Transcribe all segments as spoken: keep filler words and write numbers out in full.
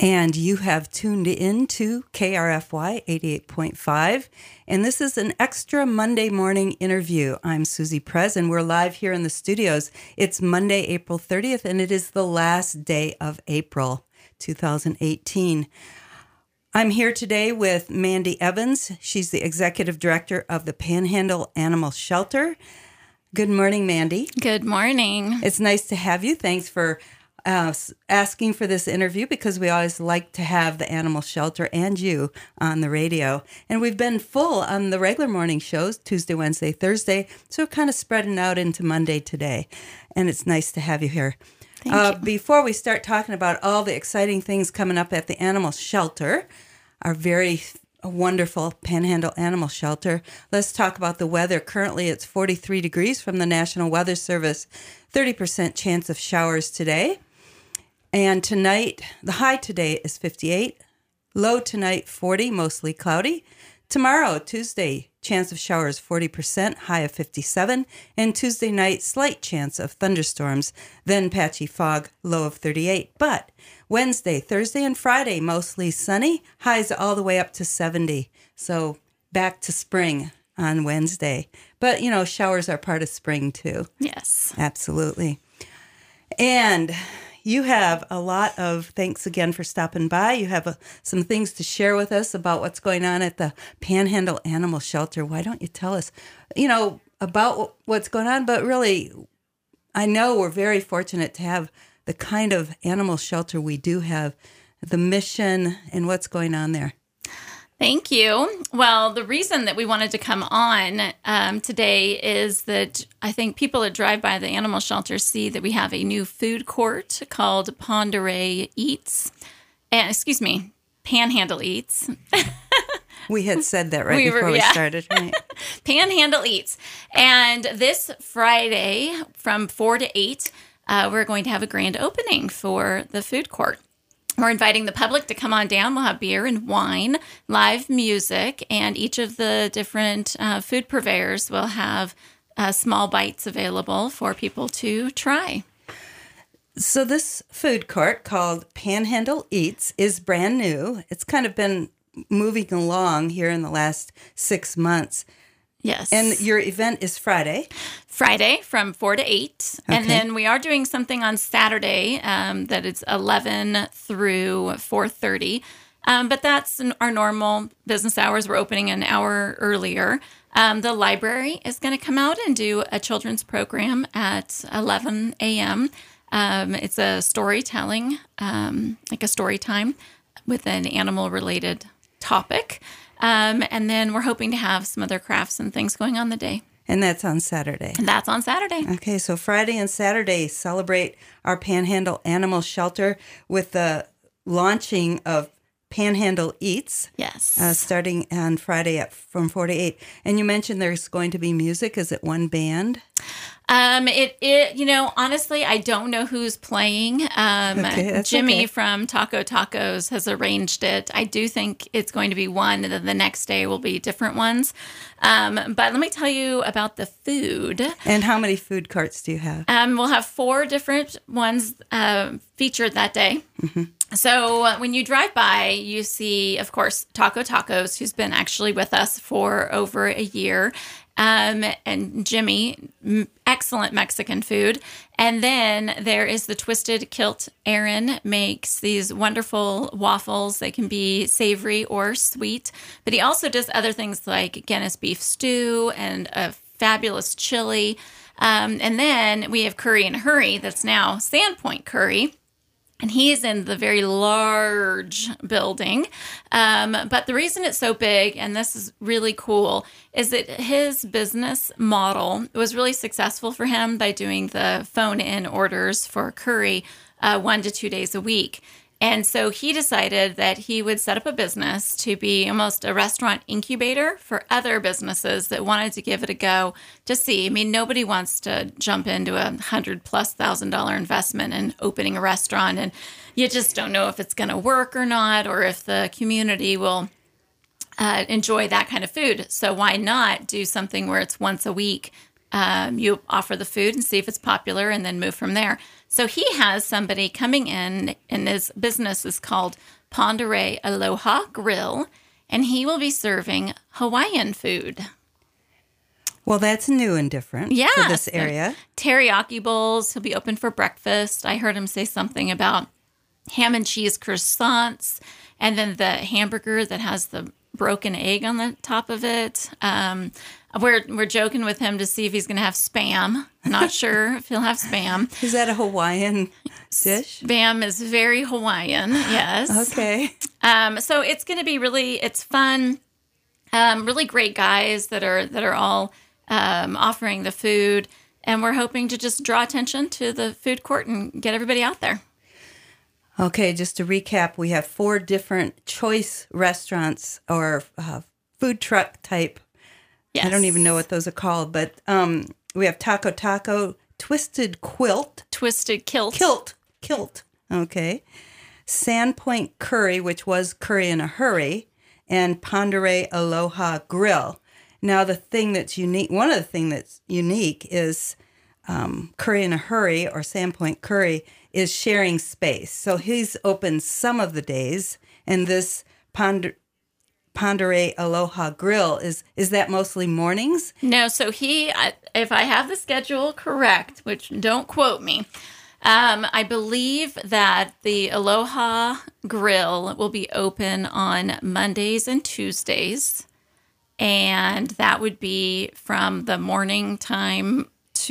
And you have tuned in to K R F Y eighty-eight point five. And this is an extra Monday morning interview. I'm Susie Prez, and we're live here in the studios. It's Monday, April thirtieth, and it is the last day of April two thousand eighteen. I'm here today with Mandy Evans. She's the executive director of the Panhandle Animal Shelter. Good morning, Mandy. Good morning. It's nice to have you. Thanks for uh, asking for this interview, because we always like to have the animal shelter and you on the radio. And we've been full on the regular morning shows, Tuesday, Wednesday, Thursday, so we're kind of spreading out into Monday today. And it's nice to have you here. Thank uh, you. Before we start talking about all the exciting things coming up at the animal shelter, our very wonderful Panhandle Animal Shelter, let's talk about the weather. Currently, it's forty-three degrees from the National Weather Service, thirty percent chance of showers today. And tonight, the high today is fifty-eight, low tonight forty, mostly cloudy. Tomorrow, Tuesday, chance of showers forty percent, high of fifty-seven. And Tuesday night, slight chance of thunderstorms, then patchy fog, low of thirty-eight. But Wednesday, Thursday, and Friday, mostly sunny, highs all the way up to seventy. So back to spring on Wednesday. But, you know, showers are part of spring too. Yes. Absolutely. And you have a lot of, thanks again for stopping by. You have a, some things to share with us about what's going on at the Panhandle Animal Shelter. Why don't you tell us, you know, about what's going on? But really, I know we're very fortunate to have the kind of animal shelter we do have, the mission and what's going on there. Thank you. Well, the reason that we wanted to come on um, today is that I think people that drive by the animal shelter see that we have a new food court called Pend Oreille Eats. And, excuse me, Panhandle Eats. We had said that right we were, before we yeah. started, right? Panhandle Eats. And this Friday from four to eight, uh, we're going to have a grand opening for the food court. We're inviting the public to come on down. We'll have beer and wine, live music, and each of the different uh, food purveyors will have uh, small bites available for people to try. So this food court called Panhandle Eats is brand new. It's kind of been moving along here in the last six months. Yes. And your event is Friday. Friday from four to eight. Okay. And then we are doing something on Saturday um, that is eleven through four thirty. Um, but that's our normal business hours. We're opening an hour earlier. Um, the library is going to come out and do a children's program at eleven a.m. Um, it's a storytelling, um, like a story time with an animal-related topic. Um, and then we're hoping to have some other crafts and things going on the day. And that's on Saturday. And that's on Saturday. Okay, so Friday and Saturday celebrate our Panhandle Animal Shelter with the launching of Panhandle Eats. Yes. Uh, starting on Friday at from four to eight. And you mentioned there's going to be music. Is it one band? Um, it, it, you know, honestly, I don't know who's playing. Um, Okay, that's Jimmy okay. from Taco Tacos has arranged it. I do think it's going to be one, and then the next day will be different ones. Um, but let me tell you about the food. And how many food carts do you have? Um, we'll have four different ones uh, featured that day. Mm-hmm. So uh, when you drive by, you see, of course, Taco Tacos, who's been actually with us for over a year. Um, and Jimmy, m- excellent Mexican food. And then there is the Twisted Kilt. Aaron makes these wonderful waffles. They can be savory or sweet. But he also does other things like Guinness beef stew and a fabulous chili. Um, and then we have Curry and Hurry that's now Sandpoint Curry. And he's in the very large building. Um, but the reason it's so big, and this is really cool, is that his business model was really successful for him by doing the phone-in orders for curry uh, one to two days a week. And so he decided that he would set up a business to be almost a restaurant incubator for other businesses that wanted to give it a go to see. I mean, nobody wants to jump into a hundred plus thousand dollar investment in opening a restaurant, and you just don't know if it's going to work or not, or if the community will uh, enjoy that kind of food. So why not do something where it's once a week Um, you offer the food and see if it's popular and then move from there. So he has somebody coming in, and his business is called Pend Oreille Aloha Grill, and he will be serving Hawaiian food. Well, that's new and different Yeah, for this so area. Teriyaki bowls. He'll be open for breakfast. I heard him say something about ham and cheese croissants, and then the hamburger that has the broken egg on the top of it. Um, we're we're joking with him to see if he's going to have Spam. Not sure if he'll have Spam. Is that a Hawaiian dish? Spam is very Hawaiian. Yes. Okay. Um, so it's going to be really it's fun. Um, really great guys that are that are all um, offering the food, and we're hoping to just draw attention to the food court and get everybody out there. Okay, just to recap, we have four different choice restaurants or uh, food truck type. Yes. I don't even know what those are called, but um, we have Taco Taco, Twisted Quilt. Twisted Kilt. Kilt. Kilt. Okay. Sandpoint Curry, which was Curry in a Hurry, and Pend Oreille Aloha Grill. Now, the thing that's unique, one of the things that's unique is um, Curry in a Hurry or Sandpoint Curry is sharing space. So he's open some of the days, and this Pend Pend Oreille Aloha Grill, is is that mostly mornings? No, so he, I- if I have the schedule correct, which don't quote me, um, I believe that the Aloha Grill will be open on Mondays and Tuesdays, and that would be from the morning time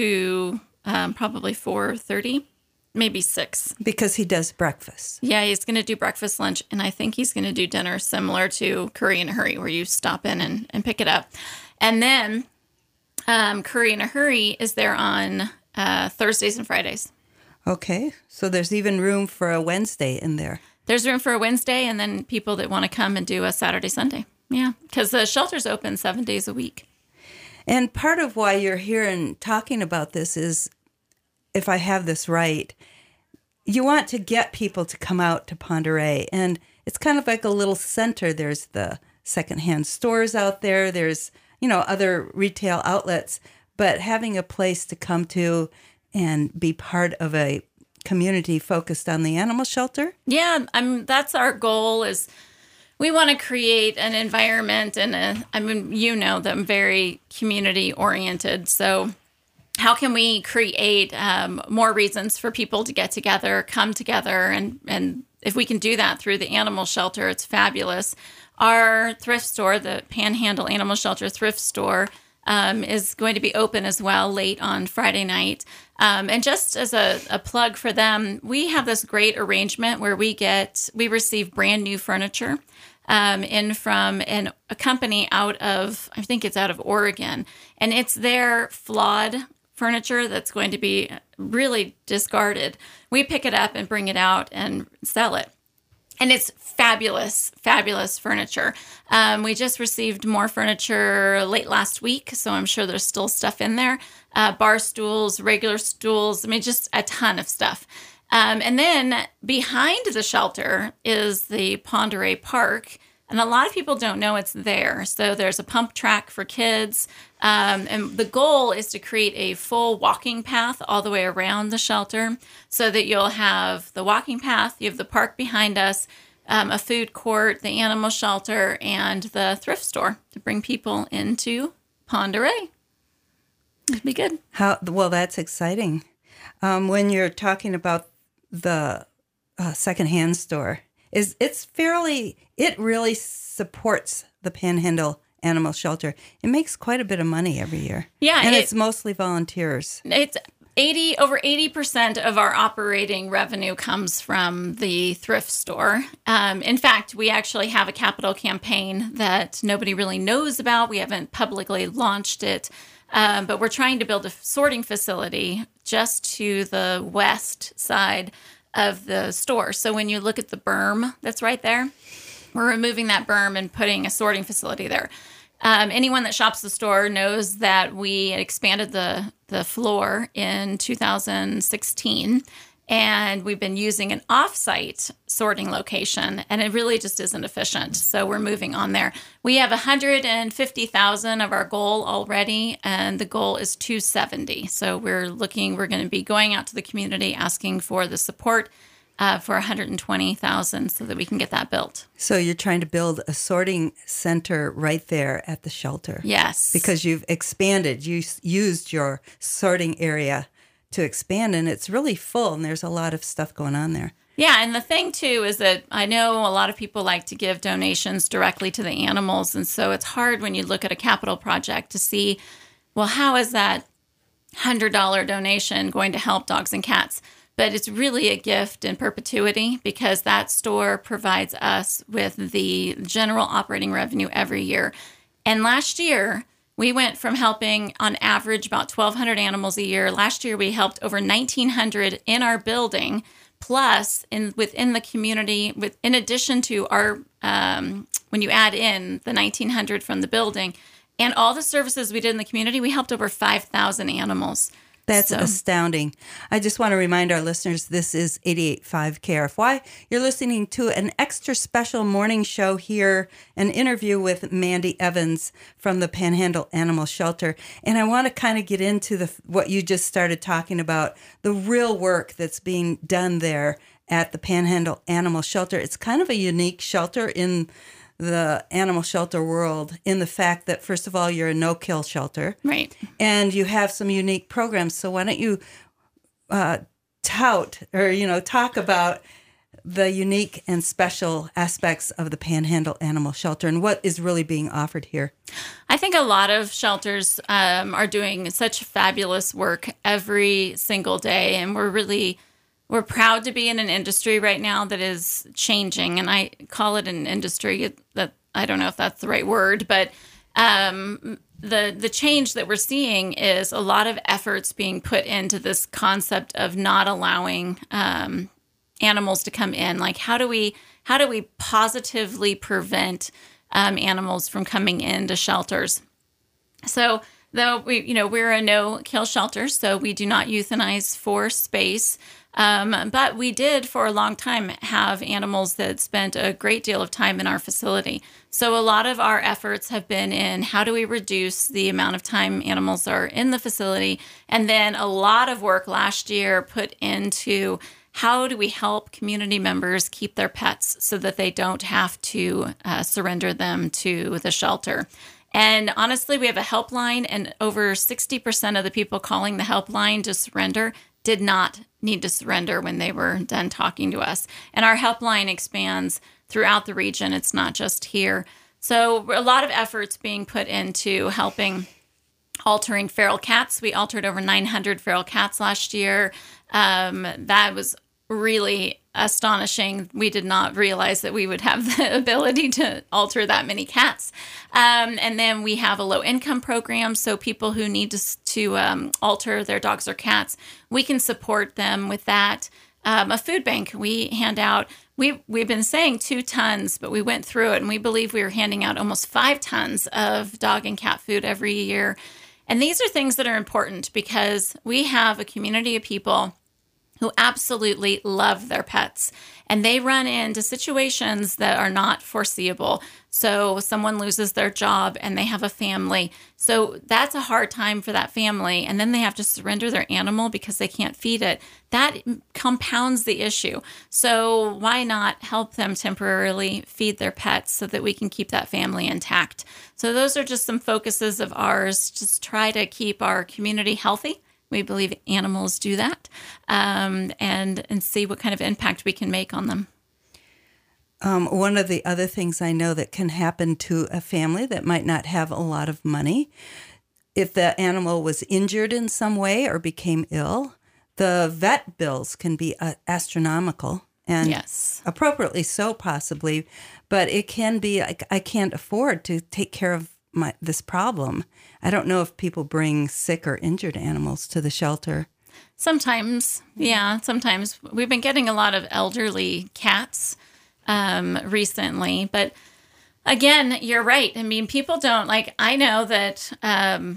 to um, probably four thirty. Maybe six. Because he does breakfast. Yeah, he's going to do breakfast, lunch, and I think he's going to do dinner similar to Curry in a Hurry, where you stop in and, and pick it up. And then um, Curry in a Hurry is there on uh, Thursdays and Fridays. Okay, so there's even room for a Wednesday in there. There's room for a Wednesday, and then people that want to come and do a Saturday, Sunday. Yeah, because the shelter's open seven days a week. And part of why you're here and talking about this is, if I have this right, you want to get people to come out to Pend Oreille. And it's kind of like a little center. There's the secondhand stores out there. There's, you know, other retail outlets. But having a place to come to and be part of a community focused on the animal shelter. Yeah, I'm, that's our goal is we want to create an environment and a, I mean, you know that I'm very community oriented. So how can we create um, more reasons for people to get together, come together, and, and if we can do that through the animal shelter, it's fabulous. Our thrift store, the Panhandle Animal Shelter thrift store, um, is going to be open as well late on Friday night. Um, and just as a, a plug for them, we have this great arrangement where we get, we receive brand new furniture um, in from an, a company out of, I think it's out of Oregon, and it's their flawed furniture that's going to be really discarded. We pick it up and bring it out and sell it. And it's fabulous, fabulous furniture. Um, we just received more furniture late last week, so I'm sure there's still stuff in there. Uh, bar stools, regular stools, I mean, just a ton of stuff. Um, and then behind the shelter is the Pend Oreille Park, and a lot of people don't know it's there. So there's a pump track for kids, um, and the goal is to create a full walking path all the way around the shelter so that you'll have the walking path, you have the park behind us, um, a food court, the animal shelter, and the thrift store to bring people into Pend Oreille. It'd be good. How well, that's exciting. Um, when you're talking about the uh, secondhand store, is it's fairly, it really supports the Panhandle Animal Shelter. It makes quite a bit of money every year. Yeah. And it, it's mostly volunteers. It's eighty over eighty percent of our operating revenue comes from the thrift store. Um, in fact, we actually have a capital campaign that nobody really knows about. We haven't publicly launched it, um, but we're trying to build a sorting facility just to the west side of the store. So when you look at the berm that's right there, we're removing that berm and putting a sorting facility there. Um, anyone that shops the store knows that we expanded the, the floor in two thousand sixteen, And we've been using an off-site sorting location, and it really just isn't efficient. So we're moving on there. We have one hundred fifty thousand of our goal already, and the goal is two hundred seventy. So we're looking, we're going to be going out to the community asking for the support uh, for one hundred twenty thousand so that we can get that built. So you're trying to build a sorting center right there at the shelter. Yes. Because you've expanded, you s- used your sorting area to expand, and it's really full, and there's a lot of stuff going on there. Yeah, and the thing, too, is that I know a lot of people like to give donations directly to the animals, and so it's hard when you look at a capital project to see, well, how is that one hundred dollars donation going to help dogs and cats? But it's really a gift in perpetuity because that store provides us with the general operating revenue every year. And last year, we went from helping on average about twelve hundred animals a year. Last year, we helped over nineteen hundred in our building, plus in within the community. With in addition to our, um, when you add in the nineteen hundred from the building and all the services we did in the community, we helped over five thousand animals. That's So- astounding. I just want to remind our listeners this is eighty-eight point five K R F Y. You're listening to an extra special morning show here, an interview with Mandy Evans from the Panhandle Animal Shelter. And I want to kind of get into the what you just started talking about, the real work that's being done there at the Panhandle Animal Shelter. It's kind of a unique shelter in the animal shelter world in the fact that, first of all, you're a no-kill shelter. Right. And you have some unique programs. So why don't you uh, tout or, you know, talk about the unique and special aspects of the Panhandle Animal Shelter and what is really being offered here? I think a lot of shelters um, are doing such fabulous work every single day, and we're really we're proud to be in an industry right now that is changing, and I call it an industry that I don't know if that's the right word, but um, the the change that we're seeing is a lot of efforts being put into this concept of not allowing um, animals to come in. Like, how do we how do we positively prevent um, animals from coming into shelters? So, though we you know we're a no kill shelter, so we do not euthanize for space. Um, but we did for a long time have animals that spent a great deal of time in our facility. So a lot of our efforts have been in how do we reduce the amount of time animals are in the facility? And then a lot of work last year put into how do we help community members keep their pets so that they don't have to uh, surrender them to the shelter. And honestly, we have a helpline, and over sixty percent of the people calling the helpline to surrender did not need to surrender when they were done talking to us. And our helpline expands throughout the region. It's not just here. So a lot of efforts being put into helping altering feral cats. We altered over nine hundred feral cats last year. Um, that was really astonishing. We did not realize that we would have the ability to alter that many cats. Um, and then we have a low income program. So people who need to, to um, alter their dogs or cats, we can support them with that. Um, a food bank, we hand out, we, we've been saying two tons, but we went through it and we believe we were handing out almost five tons of dog and cat food every year. And these are things that are important because we have a community of people who absolutely love their pets, and they run into situations that are not foreseeable. So someone loses their job and they have a family. So that's a hard time for that family. And then they have to surrender their animal because they can't feed it. That compounds the issue. So why not help them temporarily feed their pets so that we can keep that family intact? So those are just some focuses of ours. Just try to keep our community healthy. We believe animals do that, um, and and see what kind of impact we can make on them. Um, one of the other things I know that can happen to a family that might not have a lot of money, if the animal was injured in some way or became ill, the vet bills can be uh, astronomical, and Yes. appropriately so possibly, but it can be, I, I can't afford to take care of my this problem. I don't know if people bring sick or injured animals to the shelter. Sometimes, yeah, sometimes. We've been getting a lot of elderly cats um, recently, but again, you're right. I mean, people don't, like, I know that um,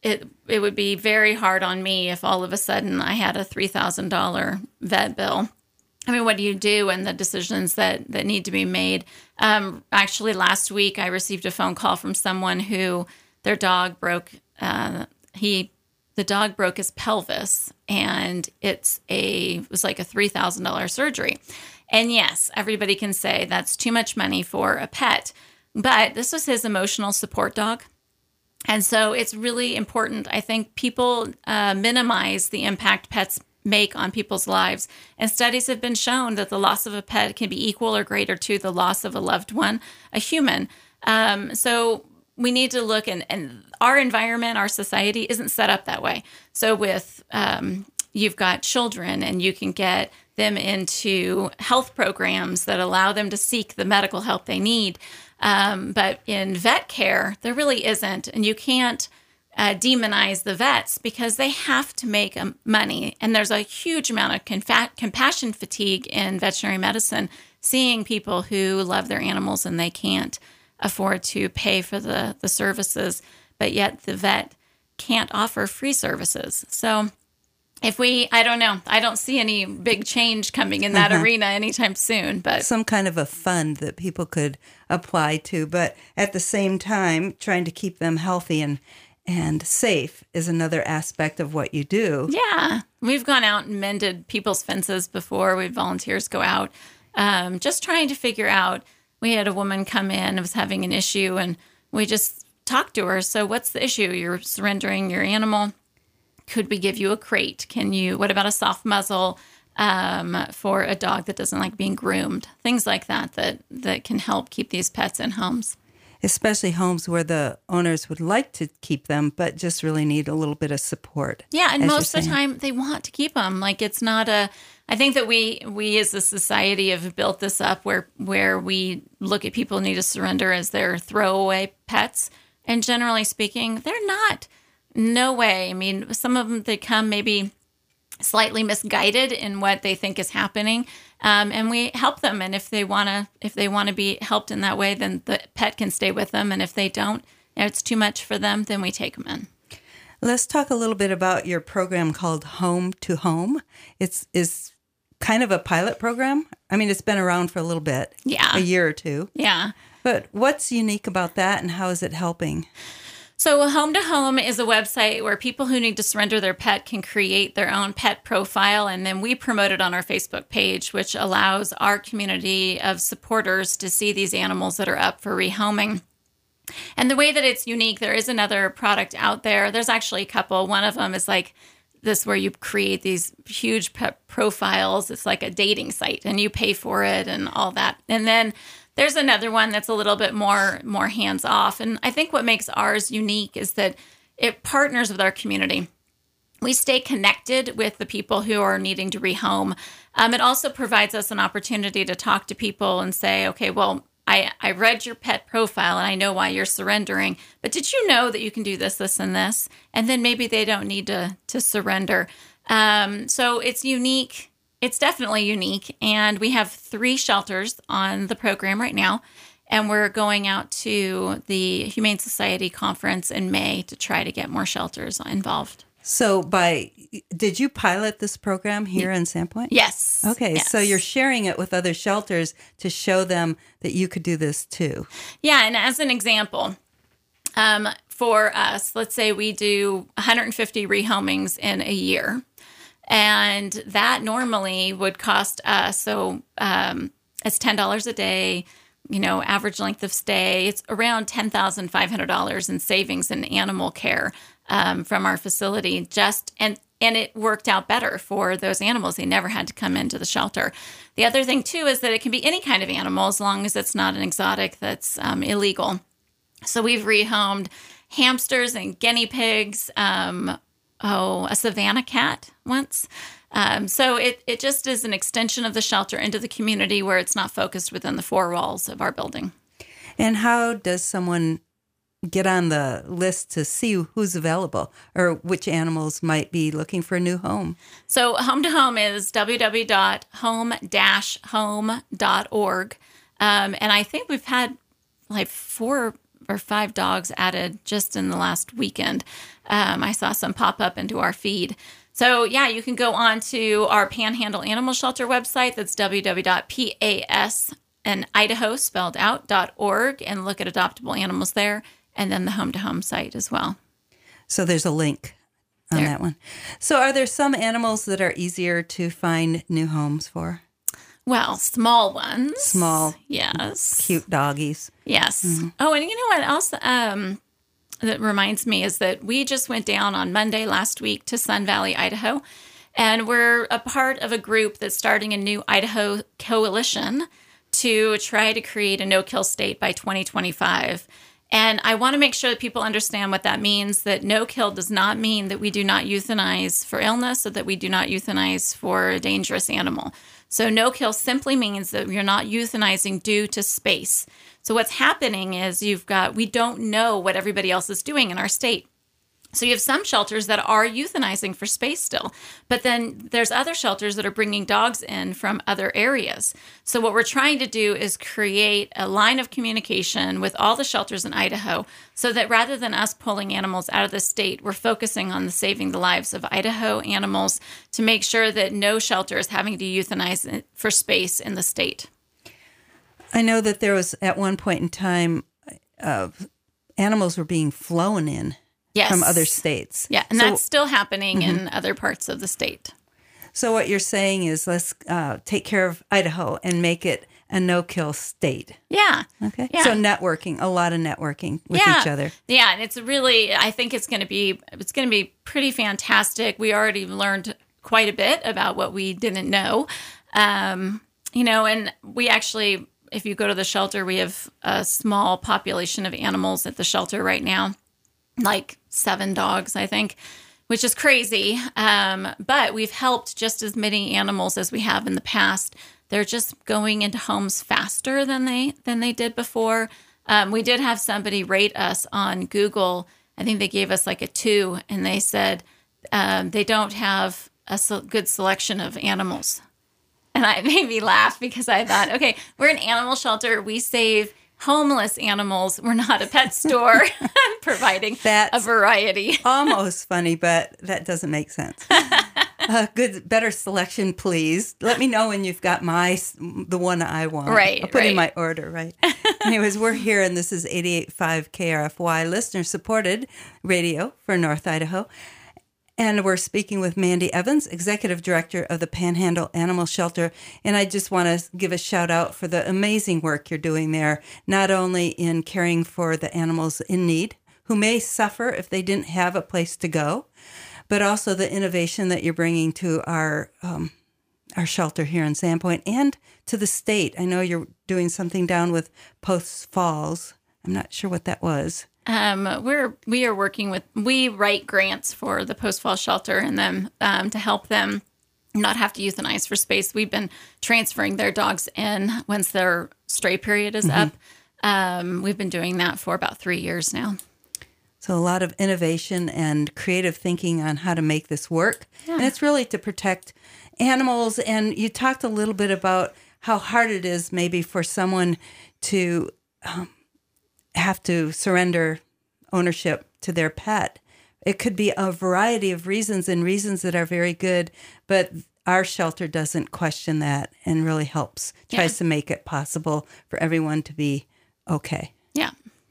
it it would be very hard on me if all of a sudden I had a three thousand dollars vet bill. I mean, what do you do and the decisions that, that need to be made? Um, actually, last week I received a phone call from someone who their dog broke, uh, he, the dog broke his pelvis, and it's a, it was like a three thousand dollars surgery. And yes, everybody can say that's too much money for a pet, but this was his emotional support dog. And so it's really important. I think people uh, minimize the impact pets make on people's lives. And studies have been shown that the loss of a pet can be equal or greater to the loss of a loved one, a human. Um, so we need to look, and, and our environment, our society isn't set up that way. So with, um, you've got children, and you can get them into health programs that allow them to seek the medical help they need. Um, but in vet care, there really isn't. And you can't Uh, demonize the vets because they have to make um, money. And there's a huge amount of confa- compassion fatigue in veterinary medicine, seeing people who love their animals and they can't afford to pay for the, the services, but yet the vet can't offer free services. So if we, I don't know, I don't see any big change coming in that uh-huh. arena anytime soon. But some kind of a fund that people could apply to, but at the same time, trying to keep them healthy and And safe is another aspect of what you do. Yeah. We've gone out and mended people's fences before. We had volunteers go out, um, just trying to figure out. We had a woman come in and was having an issue, and we just talked to her. So what's the issue? You're surrendering your animal. Could we give you a crate? Can you, what about a soft muzzle um, for a dog that doesn't like being groomed? Things like that, that, that can help keep these pets in homes. Especially homes where the owners would like to keep them, but just really need a little bit of support. Yeah, and most of the time they want to keep them. Like it's not a, I think that we we as a society have built this up where, where we look at people who need to surrender as their throwaway pets. And generally speaking, they're not. No way. I mean, some of them, they come maybe slightly misguided in what they think is happening. Um, and we help them. And if they want to, if they want to be helped in that way, then the pet can stay with them. And if they don't, you know, it's too much for them, then we take them in. Let's talk a little bit about your program called Home to Home. It's is kind of a pilot program. I mean, it's been around for a little bit, yeah, a year or two. Yeah. But what's unique about that, and how is it helping? So Home to Home is a website where people who need to surrender their pet can create their own pet profile, and then we promote it on our Facebook page, which allows our community of supporters to see these animals that are up for rehoming. And the way that it's unique, there is another product out there. There's actually a couple. One of them is like this, where you create these huge pet profiles. It's like a dating site, and you pay for it and all that. And then there's another one that's a little bit more more hands-off. And I think what makes ours unique is that it partners with our community. We stay connected with the people who are needing to rehome. Um, it also provides us an opportunity to talk to people and say, okay, well, I, I read your pet profile and I know why you're surrendering, but did you know that you can do this, this, and this? And then maybe they don't need to, to surrender. Um, so it's unique. It's definitely unique. And we have three shelters on the program right now. And we're going out to the Humane Society conference in May to try to get more shelters involved. So by, did you pilot this program here in Sandpoint? Yes. Okay. Yes. So you're sharing it with other shelters to show them that you could do this too. Yeah. And as an example, um, for us, let's say we do one hundred fifty rehomings in a year. And that normally would cost us, so um, it's ten dollars a day, you know, average length of stay. It's around ten thousand five hundred dollars in savings in animal care um, from our facility. Just and and it worked out better for those animals. They never had to come into the shelter. The other thing, too, is that it can be any kind of animal as long as it's not an exotic that's um, illegal. So we've rehomed hamsters and guinea pigs, um Oh, a Savannah cat once. Um, so it, it just is an extension of the shelter into the community where it's not focused within the four walls of our building. And how does someone get on the list to see who's available or which animals might be looking for a new home? So Home to Home is w w w dot home dash home dot org. Um, and I think we've had like four or five dogs added just in the last weekend. Um, I saw some pop up into our feed. So, yeah, you can go on to our Panhandle Animal Shelter website. That's w w w dot p a s and Idaho spelled out dot org and look at adoptable animals there, and then the home to home site as well. So there's a link on there. that one. So are there some animals that are easier to find new homes for? Well, small ones. Small, yes, cute doggies. Yes. Mm-hmm. Oh, and you know what else? Um, that reminds me is that we just went down on Monday last week to Sun Valley, Idaho, and we're a part of a group that's starting a new Idaho coalition to try to create a no-kill state by twenty twenty-five. And I want to make sure that people understand what that means, that no-kill does not mean that we do not euthanize for illness or that we do not euthanize for a dangerous animal. So no-kill simply means that you're not euthanizing due to space. So what's happening is you've got, we don't know what everybody else is doing in our state. So you have some shelters that are euthanizing for space still, but then there's other shelters that are bringing dogs in from other areas. So what we're trying to do is create a line of communication with all the shelters in Idaho so that rather than us pulling animals out of the state, we're focusing on the saving the lives of Idaho animals to make sure that no shelter is having to euthanize for space in the state. I know that there was at one point in time, uh, animals were being flown in. Yes. From other states. Yeah, and so, that's still happening mm-hmm. in other parts of the state. So what you're saying is let's uh, take care of Idaho and make it a no-kill state. Yeah. Okay. Yeah. So networking, a lot of networking with yeah. each other. Yeah, and it's really, I think it's going to be, it's going to be pretty fantastic. We already learned quite a bit about what we didn't know. Um, you know, and we actually, if you go to the shelter, we have a small population of animals at the shelter right now. Like seven dogs, I think, which is crazy. Um, but we've helped just as many animals as we have in the past. They're just going into homes faster than they than they did before. Um, we did have somebody rate us on Google. I think they gave us like a two, and they said um, they don't have a so- good selection of animals. And it made me laugh because I thought, okay, we're an animal shelter. We save homeless animals. We're not a pet store providing That's a variety. Almost funny, but that doesn't make sense. Uh, good, better selection, please. Let me know when you've got my the one I want. Right, I'll put right. in my order, right? Anyways, we're here, and this is eighty-eight point five K R F Y, listener-supported radio for North Idaho. And we're speaking with Mandy Evans, Executive Director of the Panhandle Animal Shelter. And I just want to give a shout out for the amazing work you're doing there, not only in caring for the animals in need, who may suffer if they didn't have a place to go, but also the innovation that you're bringing to our um, our shelter here in Sandpoint and to the state. I know you're doing something down with Post Falls. I'm not sure what that was. Um, we're we are working with we write grants for the Post Fall Shelter and them um, to help them not have to euthanize for space. We've been transferring their dogs in once their stray period is mm-hmm. up. Um, we've been doing that for about three years now. So a lot of innovation and creative thinking on how to make this work, yeah. and it's really to protect animals. And you talked a little bit about how hard it is maybe for someone to. Um, have to surrender ownership to their pet. It could be a variety of reasons and reasons that are very good, but our shelter doesn't question that and really helps, tries yeah. to make it possible for everyone to be okay. Yeah.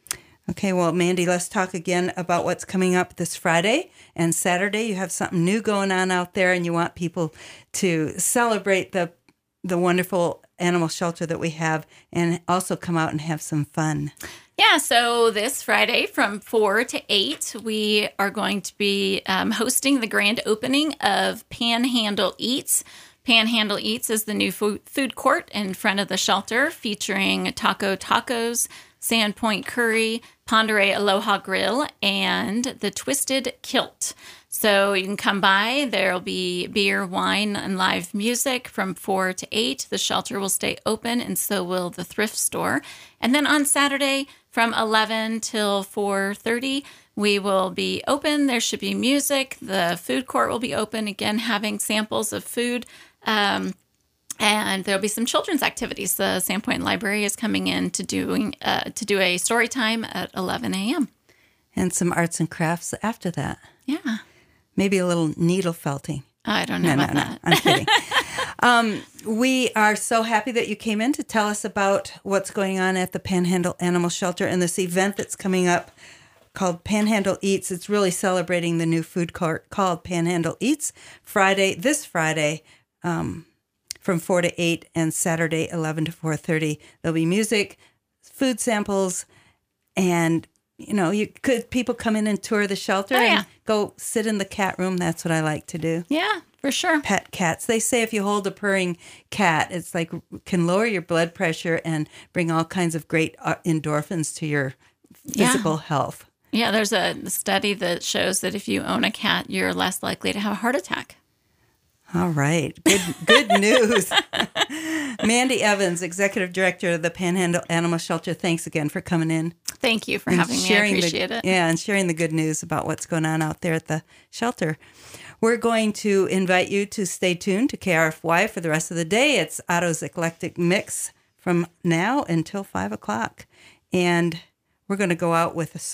Okay, well, Mandy, let's talk again about what's coming up this Friday and Saturday. You have something new going on out there and you want people to celebrate the the wonderful animal shelter that we have and also come out and have some fun. Yeah, so this Friday from four to eight, we are going to be um, hosting the grand opening of Panhandle Eats. Panhandle Eats is the new food, food court in front of the shelter featuring Taco Tacos, Sandpoint Curry, Ponderay Aloha Grill, and the Twisted Kilt. So you can come by. There'll be beer, wine, and live music from four to eight. The shelter will stay open, and so will the thrift store. And then on Saturday from eleven till four thirty, we will be open. There should be music. The food court will be open, again, having samples of food. Um, And there'll be some children's activities. The Sandpoint Library is coming in to doing uh, to do a story time at eleven a.m. And some arts and crafts after that. Yeah. Maybe a little needle felting. I don't know no, about no, that. No, I'm kidding. um, we are so happy that you came in to tell us about what's going on at the Panhandle Animal Shelter and this event that's coming up called Panhandle Eats. It's really celebrating the new food court called Panhandle Eats. Friday, this Friday, um, from four to eight, and Saturday, eleven to four thirty. There'll be music, food samples, and, you know, you could people come in and tour the shelter Oh, and yeah. go sit in the cat room. That's what I like to do. Yeah, for sure. Pet cats. They say if you hold a purring cat, it's like can lower your blood pressure and bring all kinds of great uh, endorphins to your physical Yeah. health. Yeah, there's a study that shows that if you own a cat, you're less likely to have a heart attack. All right. Good good news. Mandy Evans, Executive Director of the Panhandle Animal Shelter, thanks again for coming in. Thank you for and having me. I sharing appreciate the, it. Yeah, and sharing the good news about what's going on out there at the shelter. We're going to invite you to stay tuned to K R F Y for the rest of the day. It's Otto's Eclectic Mix from now until five o'clock. And we're going to go out with a